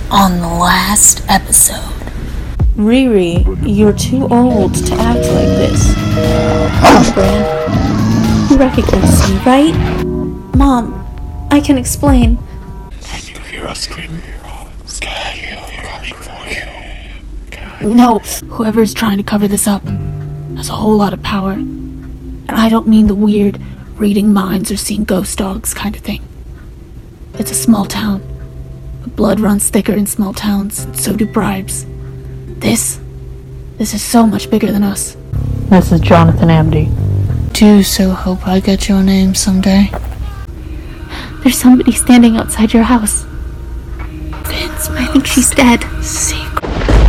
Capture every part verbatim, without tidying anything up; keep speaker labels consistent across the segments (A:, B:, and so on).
A: on the last episode.
B: Riri, you're too old to act like this. Come on, Bran. You recognize me, right? Mom, I can explain.
C: Can you hear us screaming? Can you coming for you?
A: No, whoever's trying to cover this up has a whole lot of power. And I don't mean the weird reading minds or seeing ghost dogs kind of thing. It's a small town. But blood runs thicker in small towns, and so do bribes. This, this is so much bigger than us.
B: This is Jonathan Amity.
A: Do so hope I get your name someday.
D: There's somebody standing outside your house.
A: Vince,
D: I think she's dead.
A: Secret.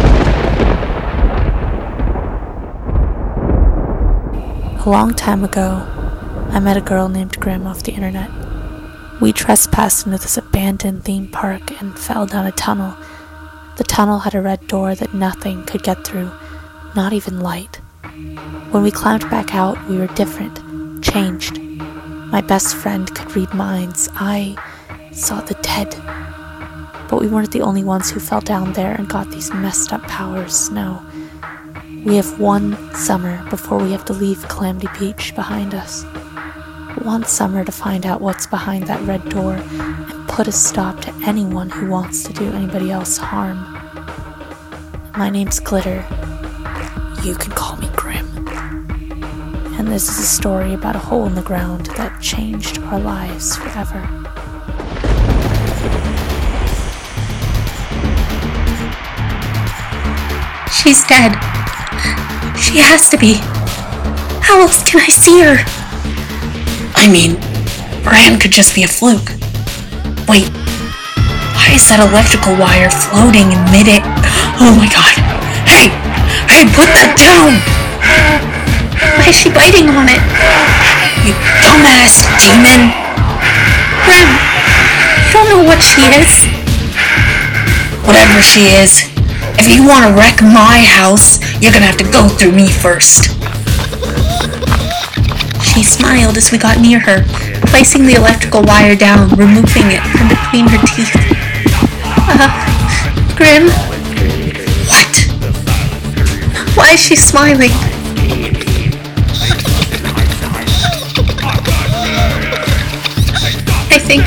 E: A long time ago, I met a girl named Grim off the internet. We trespassed into this abandoned theme park and fell down a tunnel. The tunnel had a red door that nothing could get through, not even light. When we climbed back out, we were different, changed. My best friend could read minds. I saw the dead. But we weren't the only ones who fell down there and got these messed up powers, no. We have one summer before we have to leave Calamity Beach behind us. One summer to find out what's behind that red door and put a stop to anyone who wants to do anybody else harm. My name's Glitter. You can call me Grim. And this is a story about a hole in the ground that changed our lives forever.
D: She's dead. She has to be. How else can I see her?
A: I mean, Bran could just be a fluke. Wait, why is that electrical wire floating in mid-air? Oh my god. Hey! Hey, put that down!
D: Why is she biting on it?
A: You dumbass demon!
D: Bran, you don't know what she is.
A: Whatever she is, if you want to wreck my house, you're gonna have to go through me first.
D: She smiled as we got near her, placing the electrical wire down, removing it from between her teeth. Uh, Grim?
A: What?
D: Why is she smiling? I think...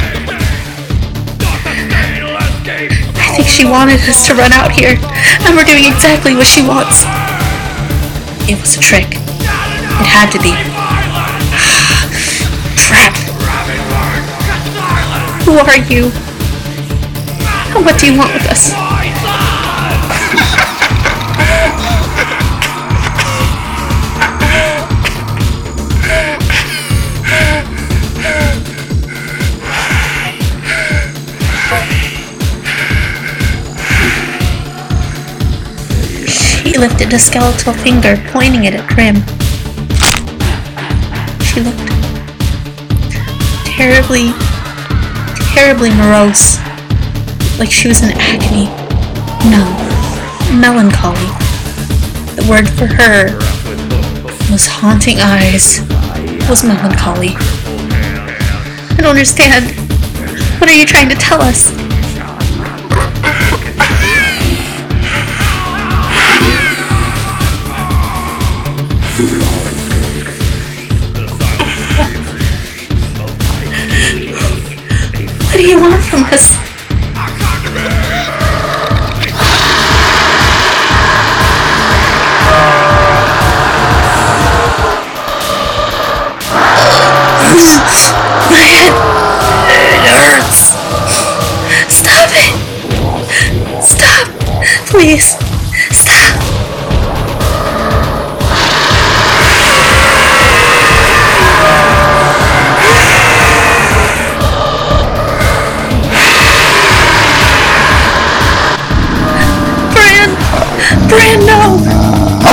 D: I think she wanted us to run out here, and we're doing exactly what she wants.
A: It was a trick. It had to be. Trap.
D: Who are you? And what do you want with us? She lifted a skeletal finger, pointing it at Grim. She looked terribly, terribly morose, like she was in agony. No, melancholy. The word for her, those haunting eyes, was melancholy. I don't understand. What are you trying to tell us? What do you want from us? My head, it hurts. Stop it. Stop. Please. Stop. Bran, no!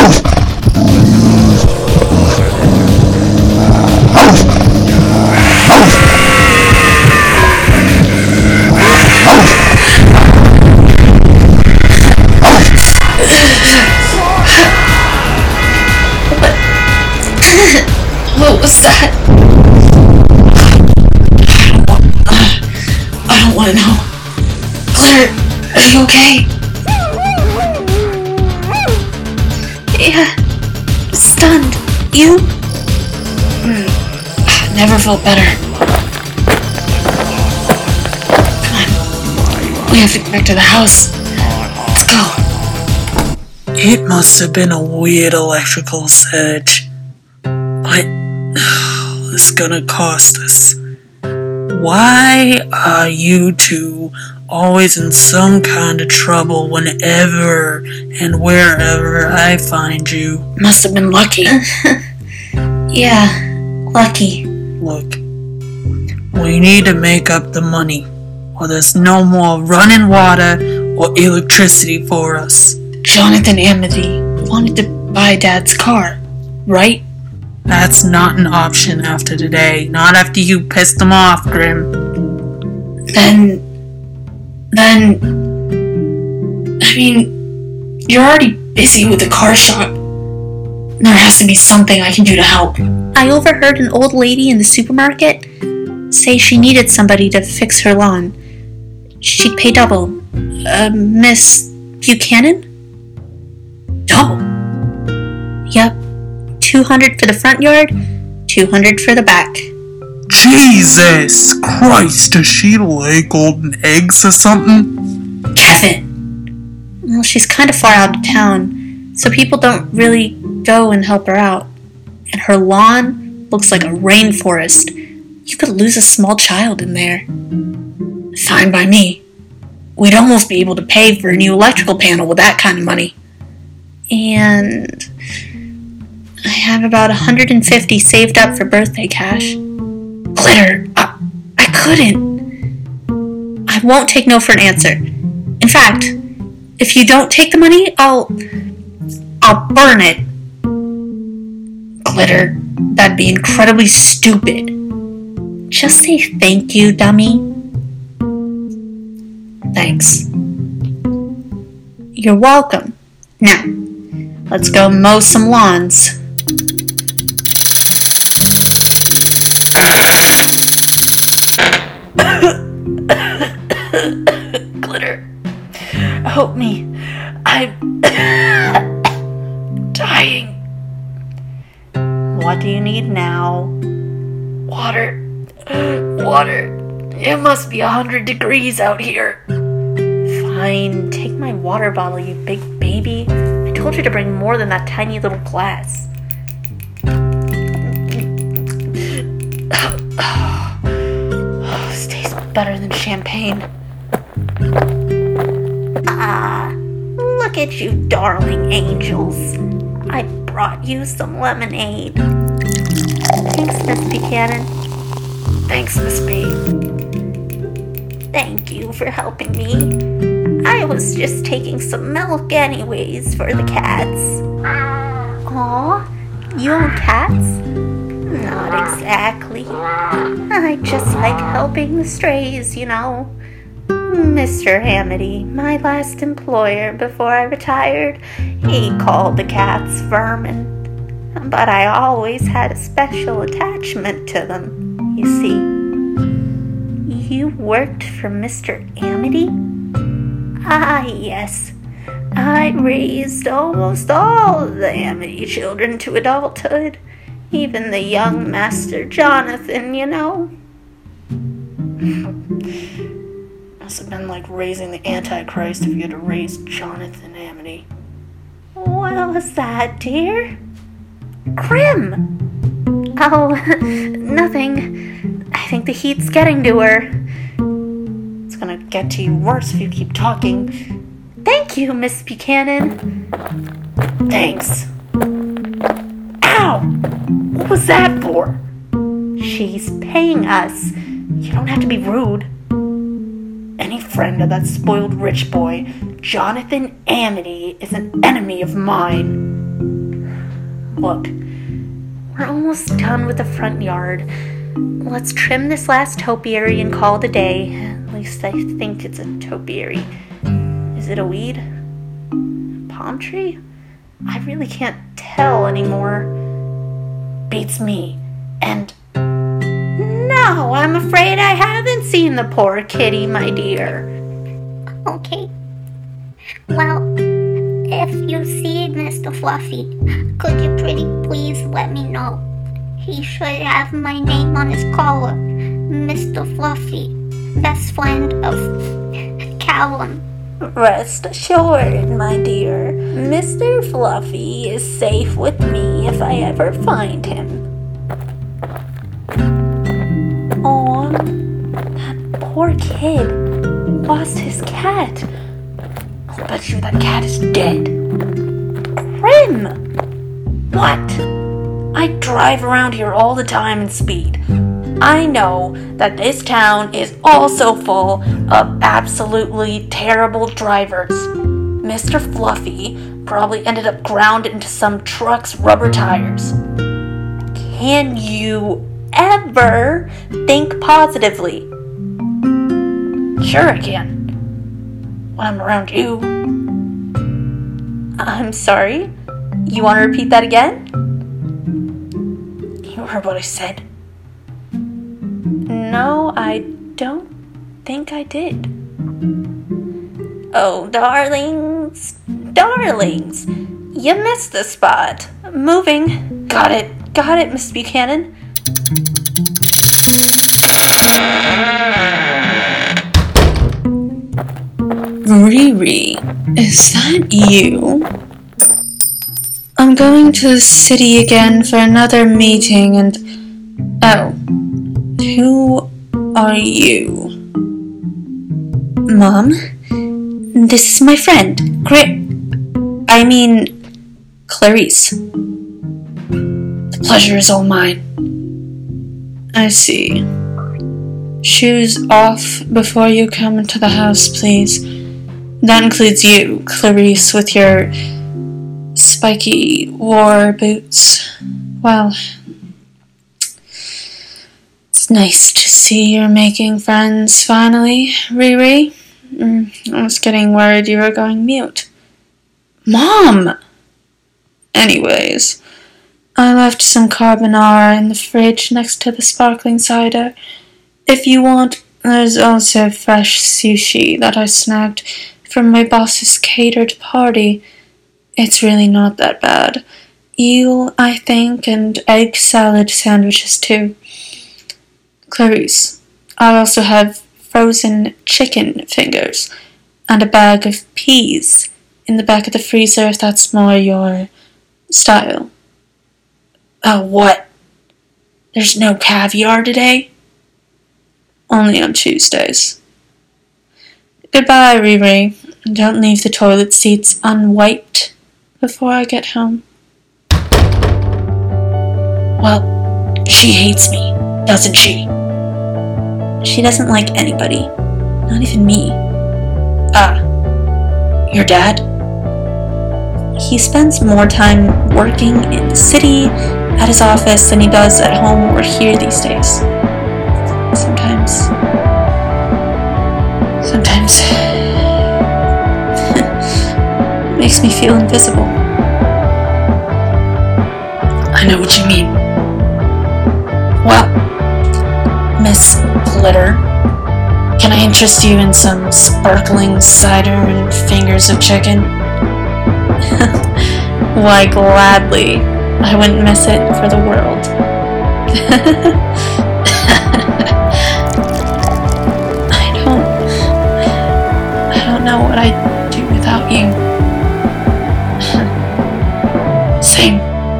D: What was that?
A: I don't want to know. Glitter,
D: Are you okay? Yeah. Stunned. You? Mm. Never felt better. Come on. We have to get back to the house. Let's go.
F: It must have been a weird electrical surge. But it's gonna cost us. Why are you two always in some kind of trouble whenever and wherever I find you?
D: Must have been lucky. Yeah, lucky.
F: Look, we need to make up the money, or there's no more running water or electricity for us.
D: Jonathan Amity wanted to buy Dad's car, right?
F: That's not an option after today. Not after you pissed him off, Grim.
D: Then... Then... I mean... You're already busy with the car shop. There has to be something I can do to help. I overheard an old lady in the supermarket say she needed somebody to fix her lawn. She'd pay double. Uh, Miss Buchanan? Double? Yep. two hundred for the front yard, two hundred for the back.
F: Jesus Christ, does she lay golden eggs or something?
D: Kevin! Well, she's kind of far out of town, so people don't really go and help her out. And her lawn looks like a rainforest. You could lose a small child in there. Fine by me. We'd almost be able to pay for a new electrical panel with that kind of money. And... I have about one hundred fifty saved up for birthday cash. Glitter, I, I couldn't. I won't take no for an answer. In fact, if you don't take the money, I'll... I'll burn it. Glitter, that'd be incredibly stupid. Just say thank you, dummy. Thanks. You're welcome. Now, let's go mow some lawns. Glitter, help me. I'm dying. What do you need now? Water. Water. It must be a hundred degrees out here. Fine, take my water bottle, you big baby. I told you to bring more than that tiny little glass. This tastes better than champagne. Ah, look at you darling angels. I brought you some lemonade. Thanks, Miss Buchanan. Thanks, Miss B. Thank you for helping me. I was just taking some milk anyways for the cats. Aw, you own cats? Not exactly. I just like helping the strays, you know. Mister Amity, my last employer before I retired, he called the cats vermin. But I always had a special attachment to them, you see. You worked for Mister Amity? Ah, yes. I raised almost all of the Amity children to adulthood. Even the young Master Jonathan, you know. Must have been like raising the Antichrist if you had to raise Jonathan Amity. What was that, dear? Grim! Oh, nothing. I think the heat's getting to her. It's gonna get to you worse if you keep talking. Thank you, Miss Buchanan. Thanks. Ow! What was that for? She's paying us. You don't have to be rude. Any friend of that spoiled rich boy, Jonathan Amity, is an enemy of mine. Look, we're almost done with the front yard. Let's trim this last topiary and call it a day. At least I think it's a topiary. Is it a weed? Palm tree? I really can't tell anymore. Beats me. And no, I'm afraid I haven't seen the poor kitty, my dear.
G: Okay. Well, if you see Mister Fluffy, could you pretty please let me know? He should have my name on his collar. Mister Fluffy, best friend of Callum.
B: Rest assured, my dear, Mister Fluffy is safe with me if I ever find him. Aw, that poor kid lost his cat. I'll bet you that cat is dead. Grim! What? I drive around here all the time in speed. I know that this town is also full of absolutely terrible drivers. Mister Fluffy probably ended up ground into some truck's rubber tires. Can you ever think positively? Sure I can. When I'm around you. I'm sorry? You want to repeat that again? You heard what I said. No, I don't think I did. Oh, darlings, darlings, you missed the spot. Moving. Got it, got it, Miss Buchanan.
F: Riri, is that you? I'm going to the city again for another meeting and... Oh. Who are you? Mom? This is my friend, Grit. I mean, Clarice. The pleasure is all mine. I see. Shoes off before you come into the house, please. That includes you, Clarice, with your spiky war boots. Well, it's nice to see you're making friends finally, Riri. Mm, I was getting worried you were going mute. Mom! Anyways, I left some carbonara in the fridge next to the sparkling cider. If you want, there's also fresh sushi that I snagged from my boss's catered party. It's really not that bad. Eel, I think, and egg salad sandwiches too. Clarice, I also have frozen chicken fingers and a bag of peas in the back of the freezer if that's more your style. Oh, what? There's no caviar today? Only on Tuesdays. Goodbye, Riri. Don't leave the toilet seats unwiped before I get home. Well, she hates me, doesn't she? She doesn't like anybody. Not even me. Ah, your dad? He spends more time working in the city, at his office, than he does at home or here these days. Sometimes... Sometimes... it makes me feel invisible. I know what you mean. Well, Miss Glitter, can I interest you in some sparkling cider and fingers of chicken? Why, gladly. I wouldn't miss it for the world. I don't... I don't know what I'd do without you. Same.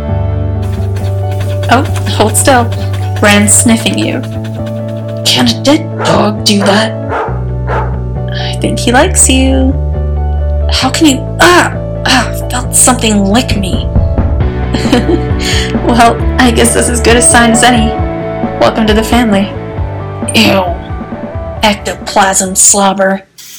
F: Oh, hold still. Brand's sniffing you. Can a dead dog do that? I think he likes you. How can you... Ah! Ah! Felt something lick me. Well, I guess this is as good a sign as any. Welcome to the family. Ew. Ectoplasm slobber.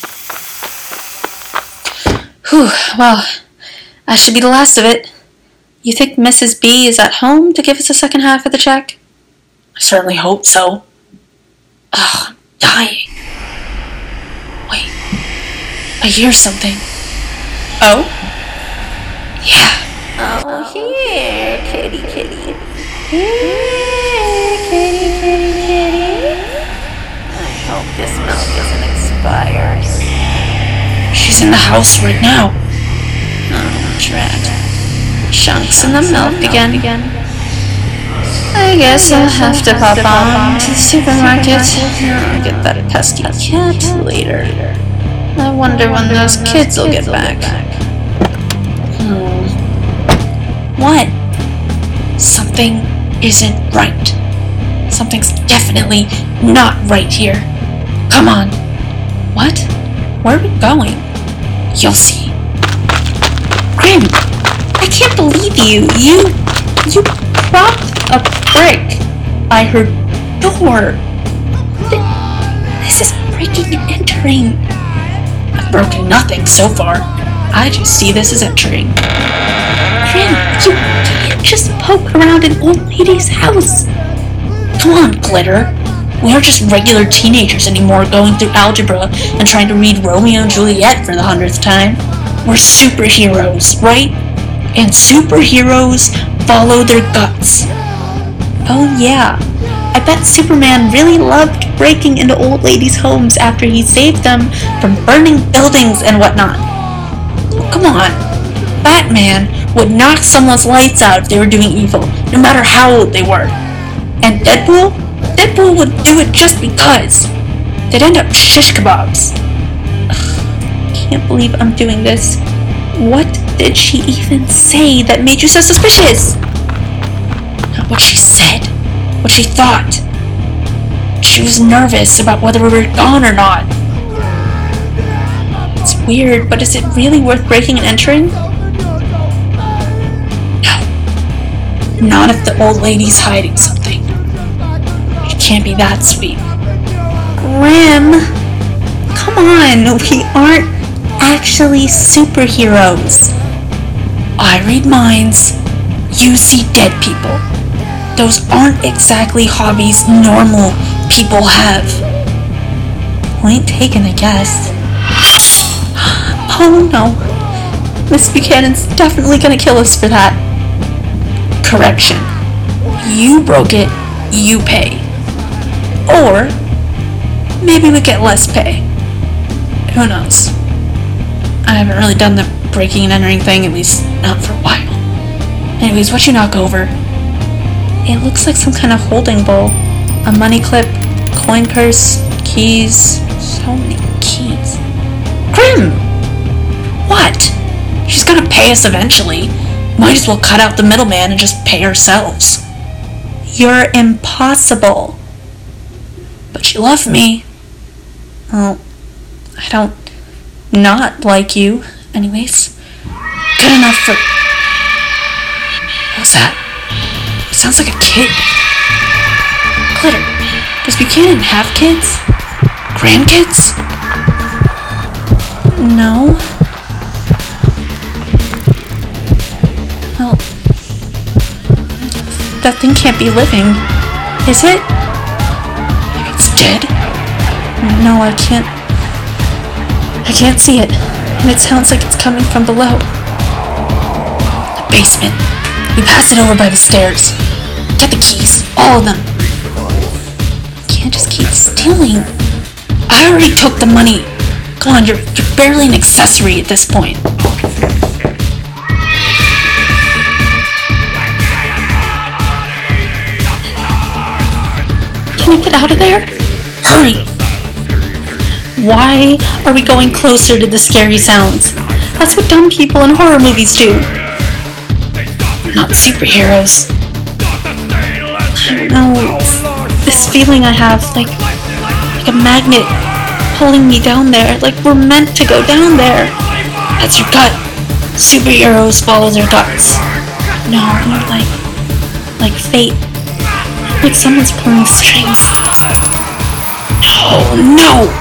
F: Whew, well, that should be the last of it. You think Missus B is at home to give us the second half of the check? I certainly hope so. Ugh, I'm dying. Wait, I hear something. Oh? Yeah.
B: Oh, here, kitty, kitty. Here, kitty, kitty, kitty. I hope this milk isn't expired.
F: She's
B: in the house right now. Oh, drat. Chunks in the milk again. I guess I'll have to pop on to the supermarket. I'll get that pesky cat later. I wonder when those kids will get back. Hmm. What? Something isn't right. Something's definitely not right here. Come on. What? Where are we going? You'll see. Grim, I can't believe you. You... You propped a brick by her door. This is breaking and entering. I've broken nothing so far. I just see this as entering. Grim, you can't just poke around an old lady's house. Come on, Glitter. We aren't just regular teenagers anymore going through algebra and trying to read Romeo and Juliet for the hundredth time. We're superheroes, right? And superheroes follow their guts. Oh yeah, I bet Superman really loved breaking into old ladies' homes after he saved them from burning buildings and whatnot. Come on, Batman would knock someone's lights out if they were doing evil, no matter how old they were. And Deadpool? Deadpool would do it just because. They'd end up shish kebabs. Ugh, can't believe I'm doing this. What did she even say that made you so suspicious? Not what she said, what she thought. She was nervous about whether we were gone or not. It's weird, but is it really worth breaking and entering? No. Not if the old lady's hiding something. She can't be that sweet. Grim! Come on, we aren't actually superheroes. I read minds. You see dead people. Those aren't exactly hobbies normal people have. Point taken, I guess. Oh no. Miss Buchanan's definitely gonna kill us for that. Correction. You broke it, you pay. Or maybe we get less pay. Who knows? I haven't really done the breaking and entering thing, at least not for a while. Anyways, what you knock over? It looks like some kind of holding bowl. A money clip, coin purse, keys. So many keys. Grim! What? She's gonna pay us eventually. Might as well cut out the middleman and just pay ourselves. You're impossible. But you love me. Well, I don't not like you, anyways. Good enough for... What was that? It sounds like a kid. Glitter, does Buchanan have kids? Grandkids? No. Well, that thing can't be living, is it? Maybe it's dead? No, I can't... I can't see it, and it sounds like it's coming from below. The basement. We passed it over by the stairs. Get the keys, all of them. Can't just keep stealing. I already took the money. Come on, you're, you're barely an accessory at this point. Can we get out of there? Hurry! Why are we going closer to the scary sounds? That's what dumb people in horror movies do. We're not superheroes. I don't know. This feeling I have, like, like a magnet pulling me down there. Like we're meant to go down there. That's your gut. Superheroes follow their guts. No, more like, like fate. Like someone's pulling strings. No, no!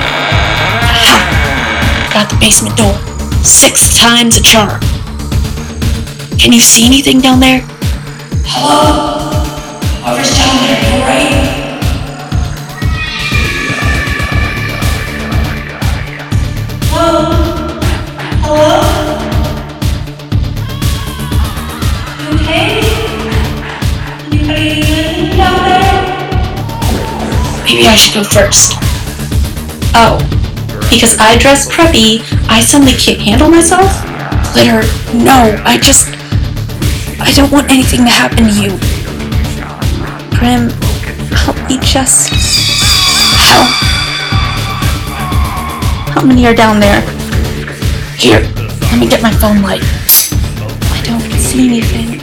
B: Got the basement door. Six times a charm. Can you see anything down there? Hello? Whoever's down there, you alright? Hello? Hello? You okay? Anybody living down there? Maybe I should go first. Oh. Because I dress preppy, I suddenly can't handle myself? Glitter, no, I just... I don't want anything to happen to you. Grim, help me just... Help. How many are down there? Here, let me get my phone light. I don't see anything.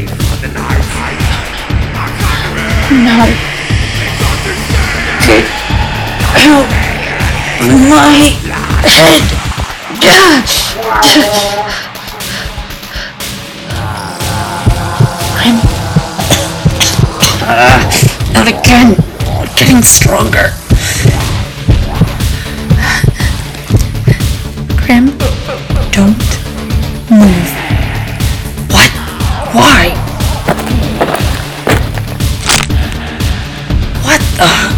B: No. Get out my head. I'm... Uh, not again. Getting stronger.
D: Grim, don't move.
B: What? Why? What the?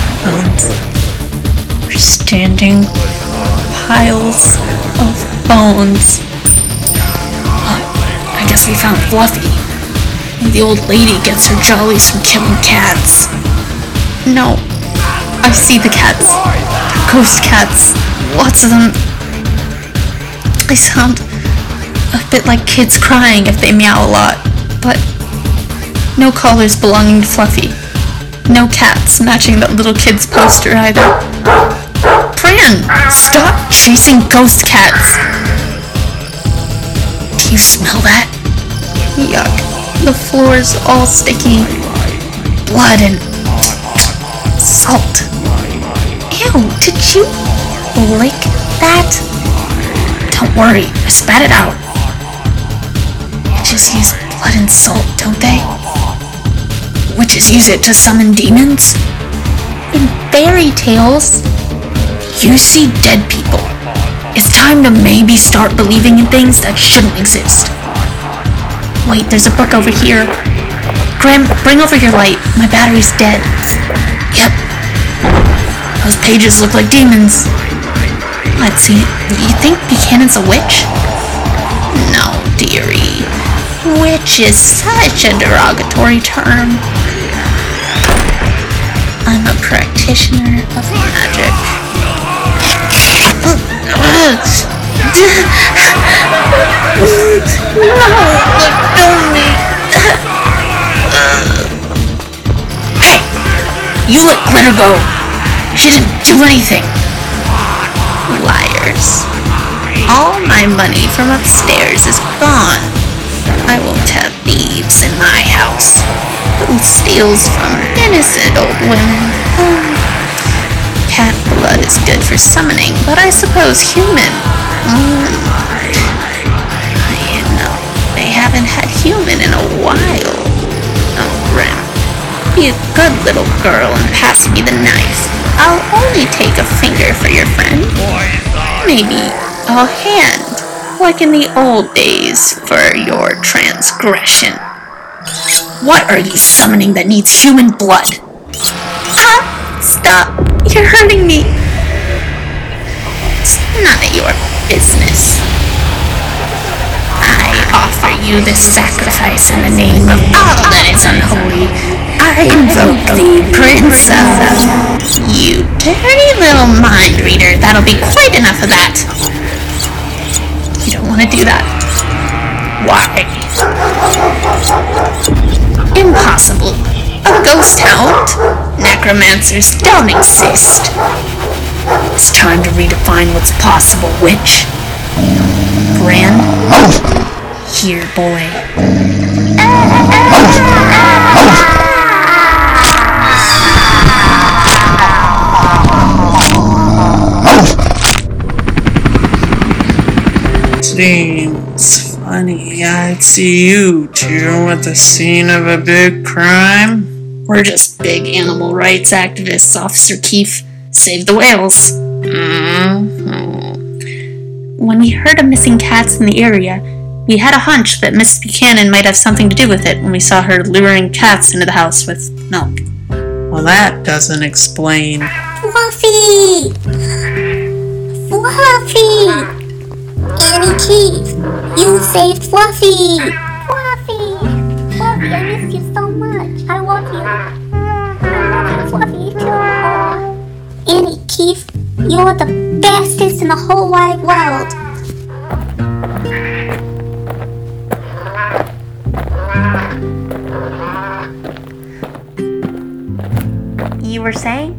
D: Bones. We're standing piles of bones.
A: Uh, I guess we found Fluffy. The old lady gets her jollies from killing cats.
D: No, I see the cats. They're ghost cats. Lots of them. They sound a bit like kids crying if they meow a lot, but no collars belonging to Fluffy. No cats matching that little kid's poster either. Fran, stop chasing ghost cats!
A: Do you smell that?
D: Yuck. The floor's all sticky.
A: Blood and
D: salt.
A: Ew, did you lick that? Don't worry, I spat it out. Witches use blood and salt, don't they? Witches use it to summon demons?
D: In fairy tales.
A: You see dead people. It's time to maybe start believing in things that shouldn't exist.
D: Wait, there's a book over here. Grim, bring over your light. My battery's dead.
A: Yep. Those pages look like demons.
D: Let's see. You think Buchanan's a witch? No, dearie. Witch is such a derogatory term. I'm a practitioner of magic.
A: Hey! You let Glitter go! She didn't do anything!
D: Liars. All my money from upstairs is gone. I won't have thieves in my house. Who steals from innocent old women? Um, cat blood is good for summoning, but I suppose human. Mm. You know, they haven't had human in a while. Oh, Grim. Be a good little girl and pass me the knife. I'll only take a finger for your friend. Maybe a hand, like in the old days for your transgression.
A: What are you summoning that needs human blood?
D: Ah! Stop! You're hurting me! It's none of your business. I offer you this sacrifice in the name of all that is unholy. I invoke thee, Prince of... You dirty little mind reader. That'll be quite enough of that. You don't want to do that. Why? Impossible. A ghost hound? Necromancers don't exist.
A: It's time to redefine what's possible, witch.
D: Bran?
A: Here, boy.
F: Seems funny I'd see you two at the scene of a big crime.
A: We're just big animal rights activists, Officer Keefe. Save the whales.
D: Mm-hmm. When we heard of missing cats in the area, we had a hunch that Miss Buchanan might have something to do with it when we saw her luring cats into the house with milk.
F: Well, that doesn't explain.
G: Fluffy! Fluffy! Annie Keith, you saved Fluffy! Fluffy! Fluffy, I miss you so much. I love you. I love you, Fluffy, too. Aw. Annie Keith, You're the bestest in the whole wide world.
B: You were saying?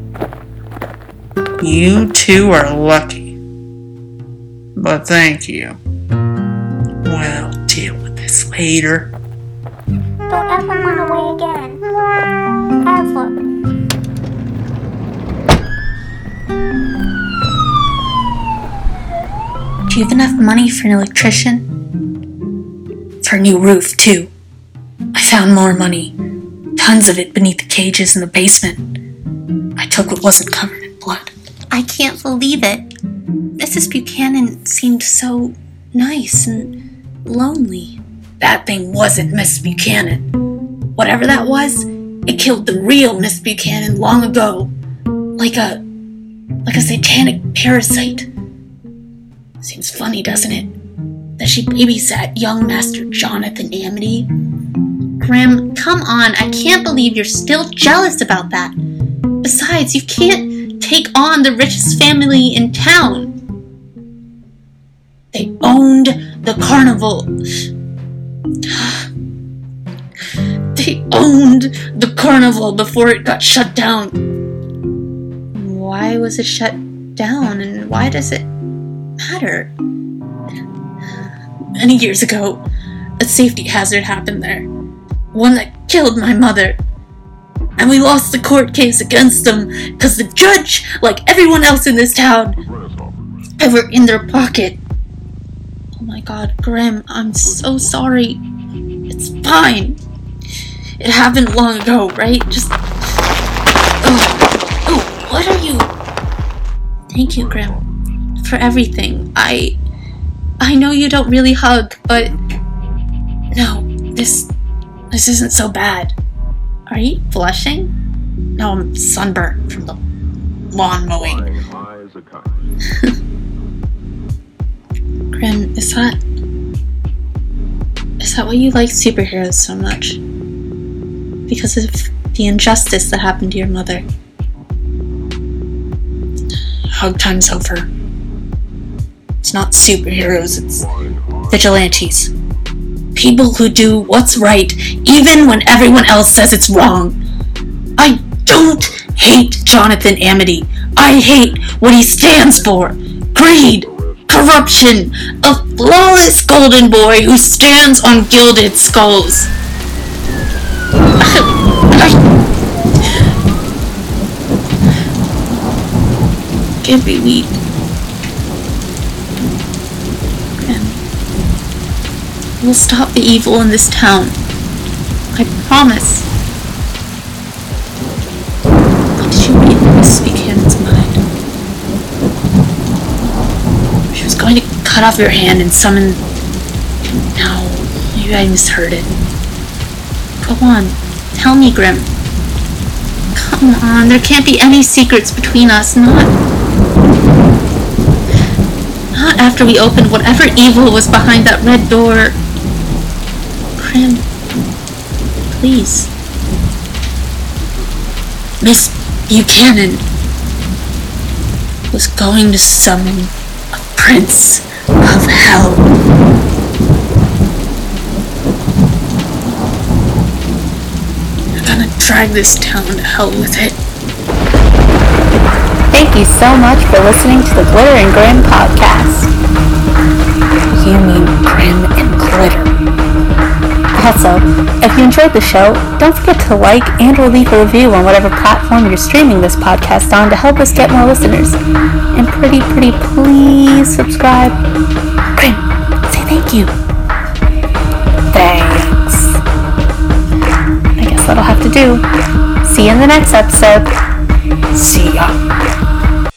F: You two are lucky. But thank you. We'll deal with this later.
G: Don't ever run away again. Ever.
D: Do you have enough money for an electrician? For a new roof, too. I found more money. Tons of it beneath the cages in the basement. I took what wasn't covered in blood.
E: I can't believe it. Missus Buchanan seemed so nice and lonely.
A: That thing wasn't Miss Buchanan. Whatever that was, it killed the real Miss Buchanan long ago. Like a... like a satanic parasite. Seems funny, doesn't it? That she babysat young Master Jonathan Amity.
E: Grim, come on, I can't believe you're still jealous about that. Besides, you can't take on the richest family in town.
A: They owned the carnival. They owned the carnival before it got shut down.
E: Why was it shut down, and why does it matter?
A: Many years ago, a safety hazard happened there. One that killed my mother. And we lost the court case against them because the judge, like everyone else in this town, they were in their pocket.
E: Oh my god, Grim, I'm so sorry.
A: It's fine. It happened long ago, right? Just... Oh, oh, what are you...
E: Thank you, Grim, for everything. I... I know you don't really hug, but...
A: No, this... This isn't so bad.
E: Are you blushing?
A: No, I'm sunburned from the lawn mowing.
E: Grim, is that... Is that why you like superheroes so much? Because of the injustice that happened to your mother?
A: Hug time's over. It's not superheroes, it's vigilantes. People who do what's right, even when everyone else says it's wrong. I don't hate Jonathan Amity. I hate what he stands for. Greed, corruption, a flawless golden boy who stands on gilded skulls. Can't be weak.
E: We'll stop the evil in this town. I promise. What did you read in Miss Buchanan's mind?
A: She was going to cut off your hand and summon... No, maybe I misheard it.
E: Go on, tell me, Grim. Come on, there can't be any secrets between us, not... Not after we opened whatever evil was behind that red door. Grim, please.
A: Miss Buchanan was going to summon a prince of hell. You're gonna drag this town to hell with it.
H: Thank you so much for listening to the Glitter and Grim podcast.
A: You mean Grim and Glitter.
H: Also, if you enjoyed the show, don't forget to like and or leave a review on whatever platform you're streaming this podcast on to help us get more listeners. And pretty, pretty please subscribe.
A: Grim, say thank you.
H: Thanks. I guess that'll have to do. See you in the next episode.
A: See ya.